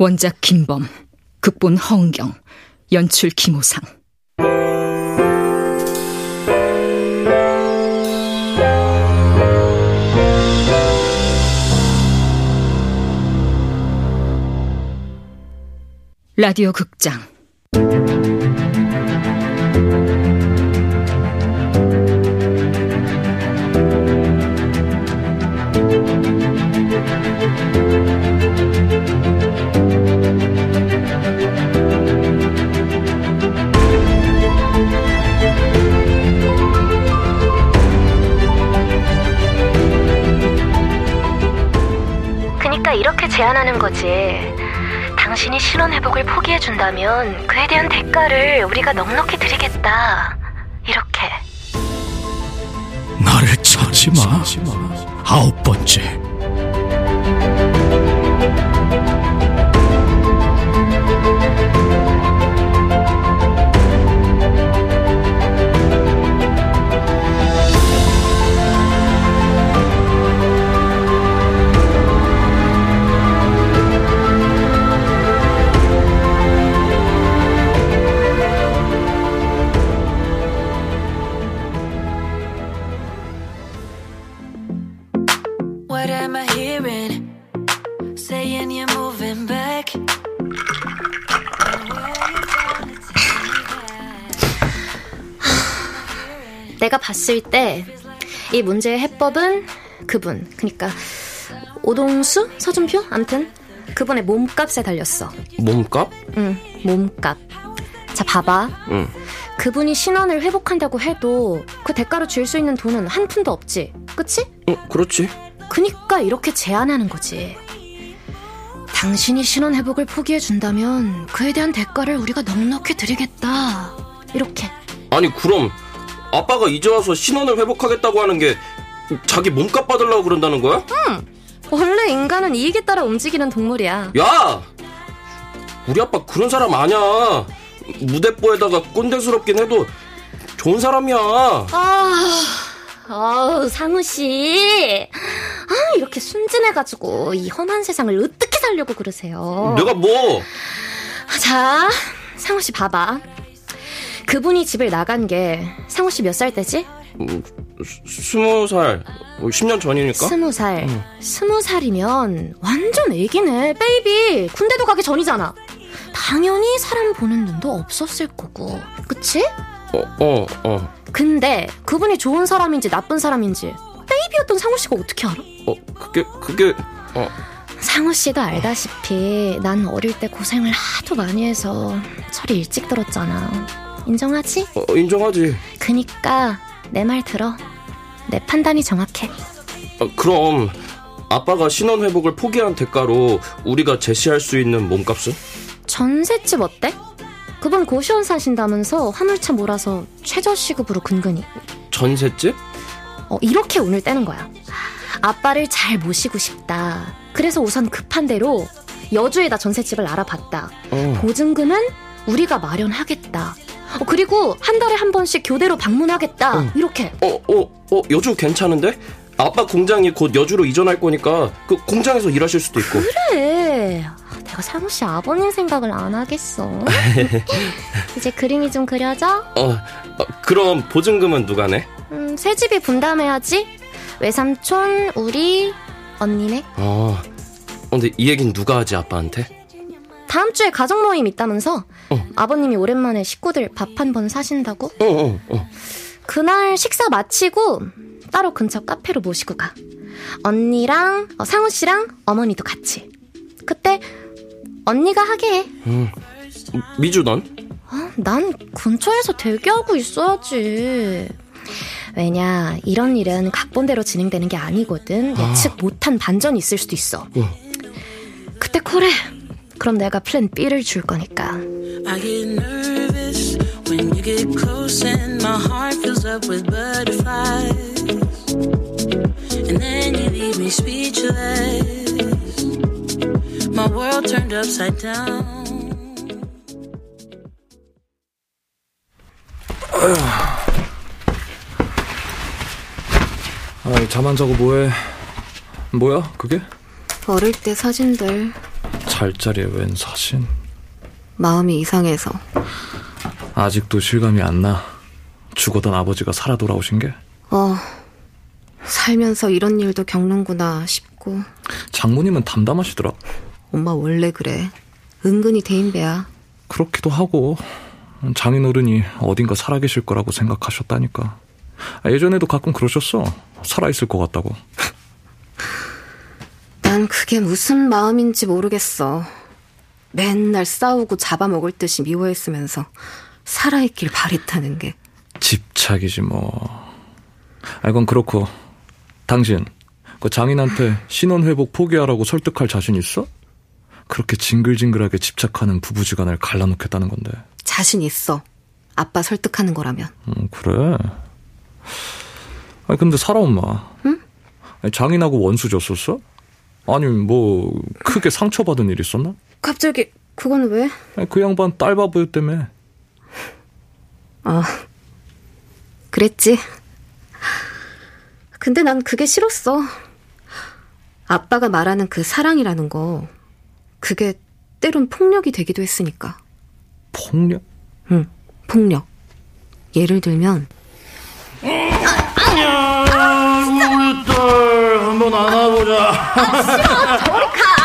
원작 김범, 극본 허은경, 연출 김호상. 라디오 극장 그러니까 이렇게 제안하는 거지. 당신이 신원회복을 포기해준다면 그에 대한 대가를 우리가 넉넉히 드리겠다. 이렇게. 나를 찾지마. 9번째. 내가 봤을 때 이 문제의 해법은 그분, 그러니까 오동수? 서준표? 암튼 그분의 몸값에 달렸어. 몸값? 응, 몸값. 자, 봐봐. 응. 그분이 신원을 회복한다고 해도 그 대가로 줄 수 있는 돈은 한 푼도 없지, 그치? 응, 그렇지. 그니까 이렇게 제안하는 거지. 당신이 신원 회복을 포기해준다면 그에 대한 대가를 우리가 넉넉히 드리겠다. 이렇게. 아니, 그럼 아빠가 이제 와서 신원을 회복하겠다고 하는 게 자기 몸값 받으려고 그런다는 거야? 응. 원래 인간은 이익에 따라 움직이는 동물이야. 야! 우리 아빠 그런 사람 아니야. 무대뽀에다가 꼰대스럽긴 해도 좋은 사람이야. 상우씨. 이렇게 순진해가지고 이 험한 세상을 어떻게 살려고 그러세요? 내가 뭐? 자, 상우씨 봐봐. 그분이 집을 나간 게 상우씨 몇 살 때지? 20살. 10년 전이니까? 20살. 20살이면 완전 애기네. 베이비. 군대도 가기 전이잖아. 당연히 사람 보는 눈도 없었을 거고. 그치? 근데 그분이 좋은 사람인지 나쁜 사람인지 베이비였던 상우씨가 어떻게 알아? 그게 상우씨도 알다시피 난 어릴 때 고생을 하도 많이 해서 철이 일찍 들었잖아. 인정하지? 인정하지. 그니까 내 말 들어. 내 판단이 정확해. 그럼 아빠가 신원 회복을 포기한 대가로 우리가 제시할 수 있는 몸값은? 전셋집 어때? 그분 고시원 사신다면서 화물차 몰아서 최저시급으로 근근히. 전셋집? 이렇게 운을 떼는 거야. 아빠를 잘 모시고 싶다. 그래서 우선 급한 대로 여주에다 전셋집을 알아봤다. 보증금은 우리가 마련하겠다. 그리고 한 달에 한 번씩 교대로 방문하겠다. 이렇게. 여주 괜찮은데? 아빠 공장이 곧 여주로 이전할 거니까 그 공장에서 일하실 수도 있고. 그래. 내가 상우씨 아버님 생각을 안 하겠어. 이제 그림이 좀 그려져? 그럼 보증금은 누가 내? 새 집이 분담해야지. 외삼촌, 우리, 언니네. 근데 이 얘기는 누가 하지, 아빠한테? 다음 주에 가족 모임 있다면서. 아버님이 오랜만에 식구들 밥 한 번 사신다고. 그날 식사 마치고 따로 근처 카페로 모시고 가. 언니랑 상우씨랑 어머니도 같이. 그때 언니가 하게 해. 미주 넌? 난 근처에서 대기하고 있어야지. 왜냐, 이런 일은 각본대로 진행되는 게 아니거든. 예측 못한 반전이 있을 수도 있어. 그때 콜해. 그럼 내가 플랜 B를 줄 거니까. I get nervous when you get close and my heart fills up with butterflies and then you leave me speechless. My world turned upside down. 잠 안 자고 뭐해? 뭐야 그게? 어릴 때 사진들. 팔자리에 웬 사진? 마음이 이상해서. 아직도 실감이 안 나? 죽었던 아버지가 살아 돌아오신 게? 살면서 이런 일도 겪는구나 싶고. 장모님은 담담하시더라. 엄마 원래 그래. 은근히 대인배야. 그렇기도 하고 장인어른이 어딘가 살아계실 거라고 생각하셨다니까. 예전에도 가끔 그러셨어. 살아있을 것 같다고. 난 그게 무슨 마음인지 모르겠어. 맨날 싸우고 잡아먹을 듯이 미워했으면서 살아있길 바랬다는 게. 집착이지 뭐. 그건 그렇고 당신 그 장인한테 신혼회복 포기하라고 설득할 자신 있어? 그렇게 징글징글하게 집착하는 부부지간을 갈라놓겠다는 건데. 자신 있어. 아빠 설득하는 거라면. 그래? 근데 사라 엄마. 응? 장인하고 원수 졌었어? 아니 뭐 크게 상처받은 일 있었나? 갑자기 그건 왜? 그 양반 딸바보 때문에. 그랬지. 근데 난 그게 싫었어. 아빠가 말하는 그 사랑이라는 거, 그게 때론 폭력이 되기도 했으니까. 폭력? 응, 폭력. 예를 들면 우리 딸 한번 안아보자. 싫어. 저리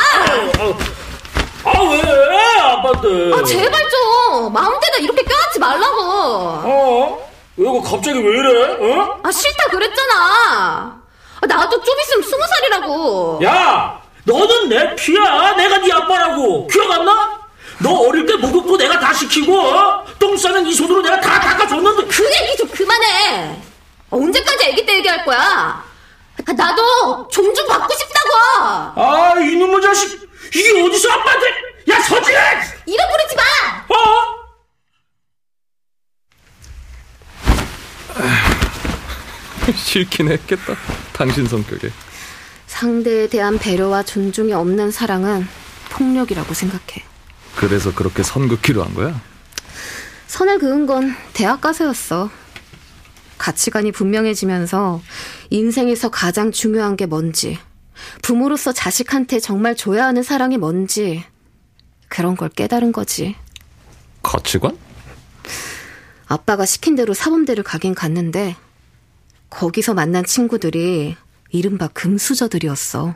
가. 왜? 아빠한테. 제발 좀 마음대로 이렇게 껴안지 말라고. 이거 갑자기 왜 이래? 싫다 그랬잖아. 나도 좀 있으면 20살이라고. 야, 너는 내 피야. 내가 네 아빠라고. 기억 안 나? 너 어릴 때 목욕도 내가 다 시키고 똥 싸는 이 손으로 내가 다 닦아줬는데. 그 얘기 좀 그만해. 언제까지 애기 때 얘기할 거야? 나도 존중받고 싶다고. 이놈의 자식. 이게 어디서 아빠한테. 야, 서진아. 이름 부르지 마. 싫긴 했겠다. 당신 성격에. 상대에 대한 배려와 존중이 없는 사랑은 폭력이라고 생각해. 그래서 그렇게 선 긋기로 한 거야? 선을 그은 건 대학 가서였어. 가치관이 분명해지면서 인생에서 가장 중요한 게 뭔지, 부모로서 자식한테 정말 줘야 하는 사랑이 뭔지, 그런 걸 깨달은 거지. 가치관? 아빠가 시킨 대로 사범대를 가긴 갔는데 거기서 만난 친구들이 이른바 금수저들이었어.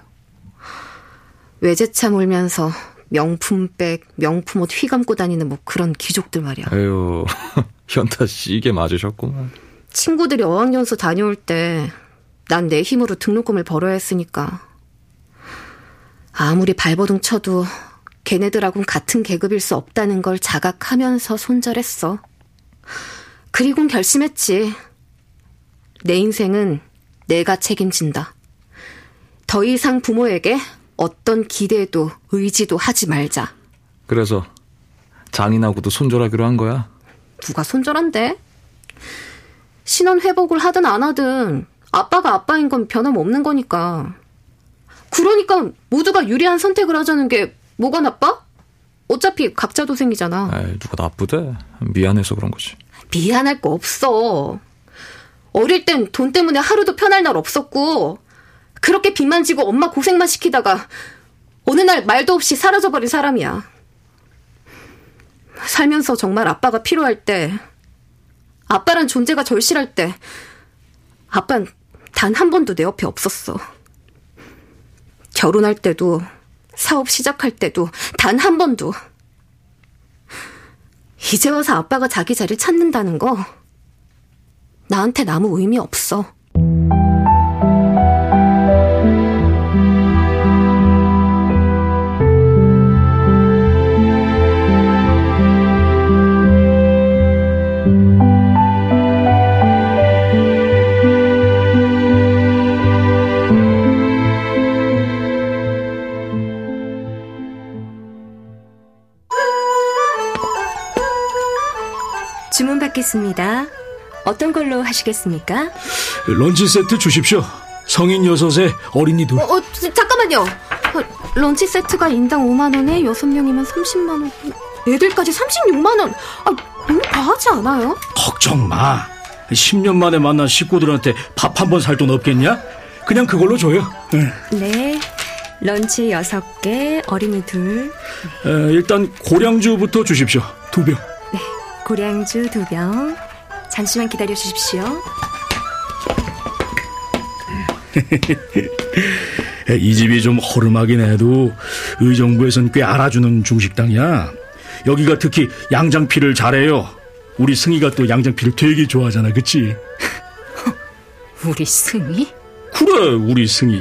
외제차 몰면서 명품백, 명품옷 휘감고 다니는 뭐 그런 귀족들 말이야. 에휴, 현타씨 이게 맞으셨구만. 친구들이 어학연수 다녀올 때 난 내 힘으로 등록금을 벌어야 했으니까. 아무리 발버둥 쳐도 걔네들하고는 같은 계급일 수 없다는 걸 자각하면서 손절했어. 그리곤 결심했지. 내 인생은 내가 책임진다. 더 이상 부모에게 어떤 기대도 의지도 하지 말자. 그래서 장인하고도 손절하기로 한 거야? 누가 손절한대? 신혼 회복을 하든 안 하든 아빠가 아빠인 건 변함없는 거니까. 그러니까 모두가 유리한 선택을 하자는 게 뭐가 나빠? 어차피 각자 도생이잖아. 누가 나쁘대? 미안해서 그런 거지. 미안할 거 없어. 어릴 땐 돈 때문에 하루도 편할 날 없었고, 그렇게 빚만 지고 엄마 고생만 시키다가 어느 날 말도 없이 사라져버린 사람이야. 살면서 정말 아빠가 필요할 때, 아빠란 존재가 절실할 때, 아빠는 단 한 번도 내 옆에 없었어. 결혼할 때도, 사업 시작할 때도 단 한 번도. 이제 와서 아빠가 자기 자리를 찾는다는 거 나한텐 아무 의미 없어. 주문 받겠습니다. 어떤 걸로 하시겠습니까? 런치 세트 주십시오. 성인 6에 어린이 2. 잠깐만요. 런치 세트가 인당 5만 원에 6명이면 30만 원. 애들까지 36만 원. 너무 과하지 않아요? 걱정 마. 10년 만에 만난 식구들한테 밥 한 번 살 돈 없겠냐? 그냥 그걸로 줘요. 네, 런치 6개, 어린이 2. 일단 고량주부터 주십시오. 2병. 네, 고량주 2병. 잠시만 기다려 주십시오. 이 집이 좀 허름하긴 해도 의정부에선 꽤 알아주는 중식당이야. 여기가 특히 양장피를 잘해요. 우리 승희가 또 양장피를 되게 좋아하잖아, 그치? 우리 승희? 그래, 우리 승희.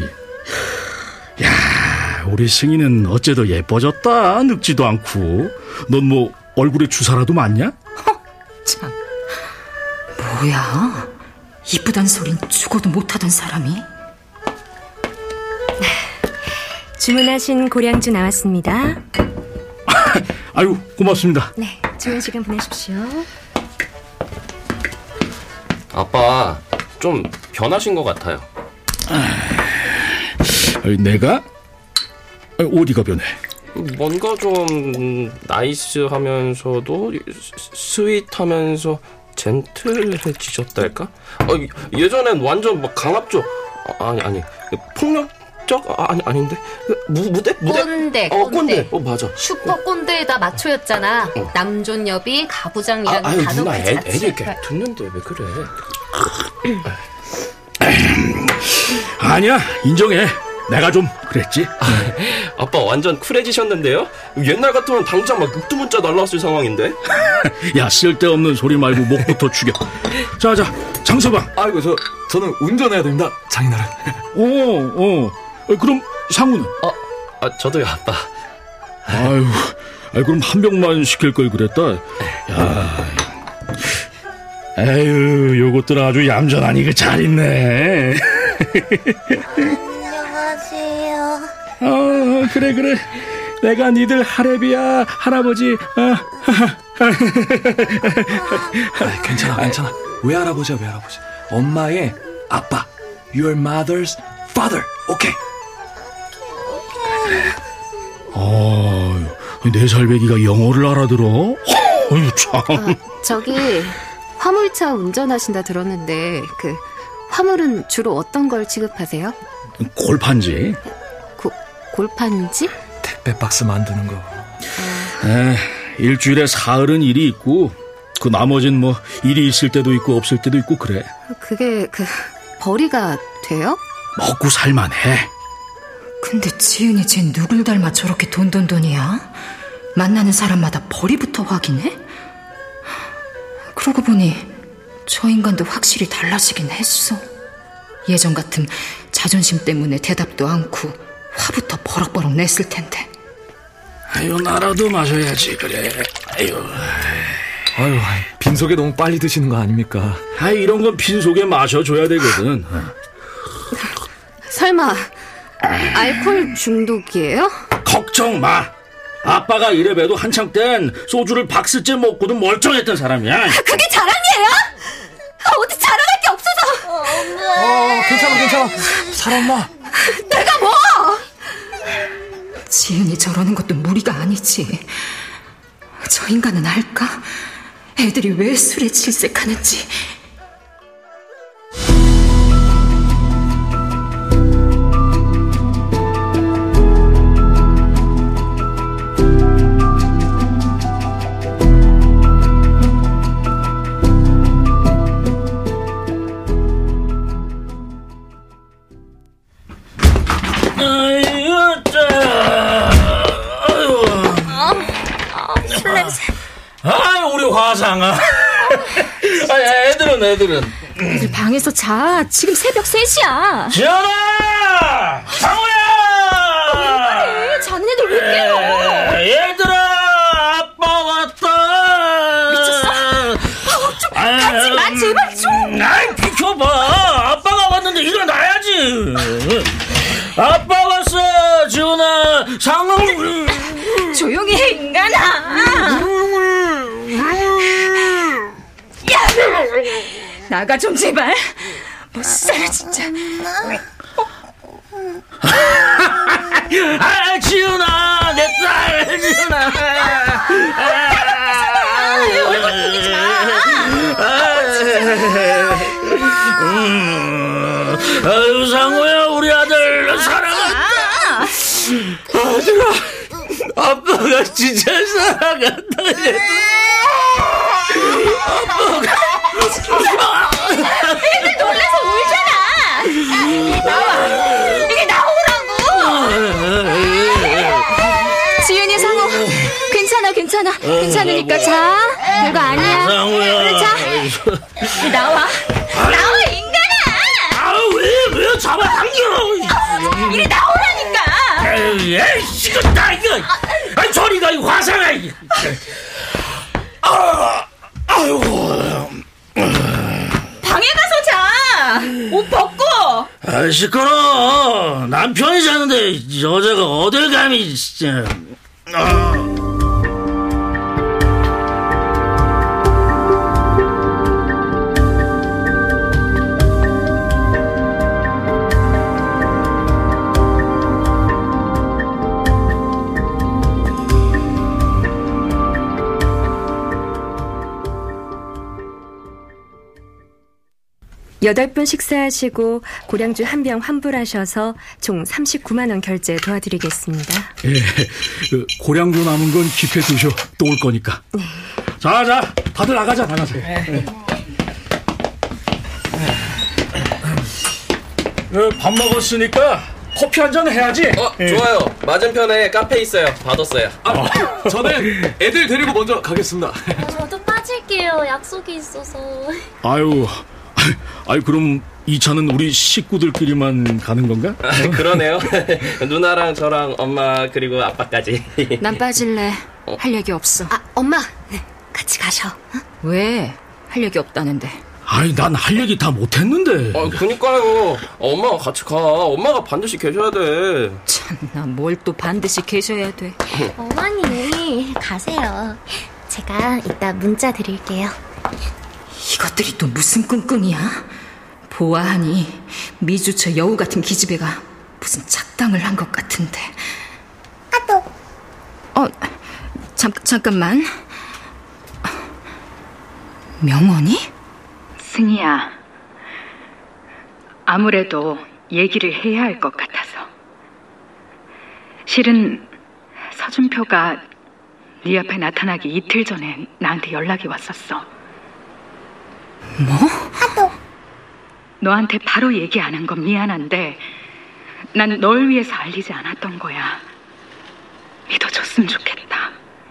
야, 우리 승희는 어째도 예뻐졌다. 늙지도 않고. 넌 뭐 얼굴에 주사라도 맞냐? 참, 뭐야? 이쁘단 소린 죽어도 못하던 사람이? 주문하신 고량주 나왔습니다. 아유, 고맙습니다. 네, 좋은 시간 보내십시오. 아빠, 좀 변하신 것 같아요. 내가? 어디가 변해? 뭔가 좀 나이스하면서도 스윗하면서 젠틀해지셨달까? 예전엔 완전 막 강압적, 아니 폭력적, 아닌데 무대? 꼰대. 맞아. 슈퍼 꼰대에다 마초였잖아. 남존여비 가부장이라는 단어가 누나 애들 자체가. 듣는데 왜 그래? 아니야, 인정해. 내가 좀 그랬지. 아빠 완전 쿨해지셨는데요? 옛날 같으면 당장 막 육두문자 날라왔을 상황인데. 야, 쓸데없는 소리 말고 목부터 죽여. 자, 장서방. 아이고, 저는 운전해야 됩니다, 장인어른. 그럼 상우는? 저도요, 아빠. 아유, 그럼 한 병만 시킬 걸 그랬다. 야, 에휴, 요것들 아주 얌전하니 그 잘 있네. 안녕하세요. 그래. 내가 니들 할애비야, 할아버지. 괜찮아. 외할아버지야, 외할아버지. 엄마의 아빠. Your mother's father. 오케이. 4살 배기가 영어를 알아들어? 어휴, 참. 저기 화물차 운전하신다 들었는데 그 화물은 주로 어떤 걸 취급하세요? 골판지. 골판지? 택배 박스 만드는 거. 일주일에 사흘은 일이 있고 그 나머진 뭐 일이 있을 때도 있고 없을 때도 있고 그래. 그게 벌이가 돼요? 먹고 살만해. 근데 지은이 쟤 누굴 닮아 저렇게 돈이야? 만나는 사람마다 벌이부터 확인해? 그러고 보니 저 인간도 확실히 달라지긴 했어. 예전 같음 자존심 때문에 대답도 않고 화부터 버럭버럭 냈을 텐데. 아유, 나라도 마셔야지. 그래. 아유, 빈속에 너무 빨리 드시는 거 아닙니까? 이런 건 빈속에 마셔줘야 되거든. 설마 알코올 중독이에요? 걱정 마. 아빠가 이래봬도 한창 땐 소주를 박스째 먹고도 멀쩡했던 사람이야. 그게 자랑이에요? 어디 자랑할 게 없어서. 괜찮아. 살았나? 내가 뭐? 지은이 저러는 것도 무리가 아니지. 저 인간은 알까? 애들이 왜 술에 질색하는지. 우리 화상아. 애들은 애들 방에서 자. 지금 새벽 3시야. 지연아, 상우야. 왜 자네들 왜 깨워? 얘들아, 아빠 왔다. 미쳤어? 좀 가지 마, 제발 좀. 아이, 비켜봐. 아빠가 왔는데 일어나야지. 아빠 왔어, 지훈아. 상우. 조용히 해, 인간아. 야, 나가 좀 제발. 못 살아 진짜. 지훈아, 내 딸 지훈아. 얼굴 보이지 마. 아유, 상우야, 우리 아들 사랑한다. 내가 진짜 사랑한다. 애들 놀라서 울잖아. 나와. 이게 나오라고. 지윤이, 상우, 괜찮으니까 자. 별거 아니야. 그래, 자. 나와, 인간아. 왜 잡아당겨. 이리 나오라니까. 에이, 시끄럽다 이거. 저리가 이 화상아. 아이고. 방에 가서 자. 옷 벗고. 시끄러워. 남편이 자는데 여자가 어딜 감히 진짜. 여덟 분 식사하시고 고량주 한 병 환불하셔서 총 39만 원 결제 도와드리겠습니다. 예, 고량주 남은 건 깊게 두셔. 또 올 거니까. 네. 자, 다들 나가자. 밥 먹었으니까 커피 한잔 해야지. 좋아요. 맞은편에 카페 있어요. 받았어요. 저는 애들 데리고 먼저 가겠습니다. 저도 빠질게요. 약속이 있어서. 아유, 그럼 이 차는 우리 식구들끼리만 가는 건가? 그러네요. 누나랑 저랑 엄마 그리고 아빠까지. 난 빠질래. 할 얘기 없어. 엄마, 같이 가셔. 왜? 할 얘기 없다는데. 난 할 얘기 다 못했는데. 그니까요. 엄마가 같이 가. 엄마가 반드시 계셔야 돼. 참나, 뭘 또 반드시 계셔야 돼. 어머니, 가세요. 제가 이따 문자 드릴게요. 이것들이 또 무슨 끙끙이야? 보아하니 미주처 여우 같은 기집애가 무슨 착당을 한 것 같은데. 잠깐만. 명원이? 승희야, 아무래도 얘기를 해야 할 것 같아서. 실은 서준표가 네 앞에 나타나기 이틀 전에 나한테 연락이 왔었어. 뭐? 너한테 바로 얘기 안 한 건 미안한데 난 널 위해서 알리지 않았던 거야. 믿어줬으면 좋겠다.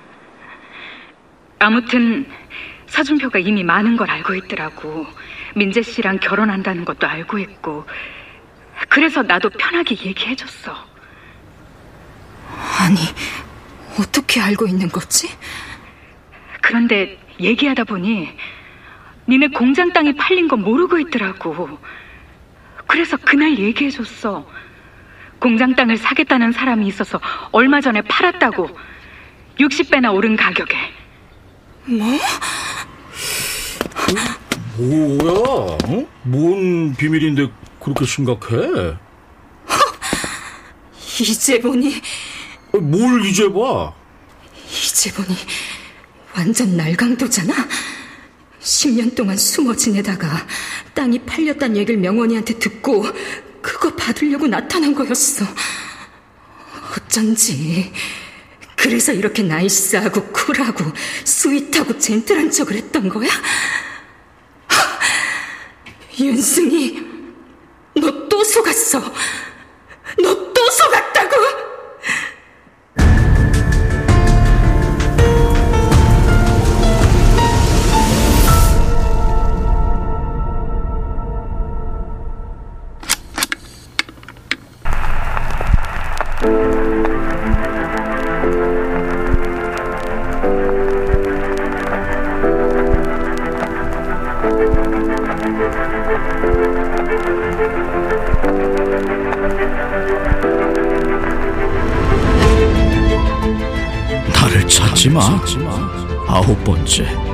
아무튼 서준표가 이미 많은 걸 알고 있더라고. 민재 씨랑 결혼한다는 것도 알고 있고. 그래서 나도 편하게 얘기해줬어. 아니, 어떻게 알고 있는 거지? 그런데 얘기하다 보니 니네 공장 땅이 팔린 거 모르고 있더라고. 그래서 그날 얘기해줬어. 공장 땅을 사겠다는 사람이 있어서 얼마 전에 팔았다고. 60배나 오른 가격에. 뭐? 뭐야? 뭔 비밀인데 그렇게 심각해? 이제 보니. 뭘 이제 봐? 이제 보니 완전 날강도잖아. 10년 동안 숨어 지내다가 땅이 팔렸다는 얘기를 명원이한테 듣고 그거 받으려고 나타난 거였어. 어쩐지 그래서 이렇게 나이스하고 쿨하고 스윗하고 젠틀한 척을 했던 거야? 윤승이, 너 또 속았어. 너 또 속았다고. 나를 찾지 마. 9번째.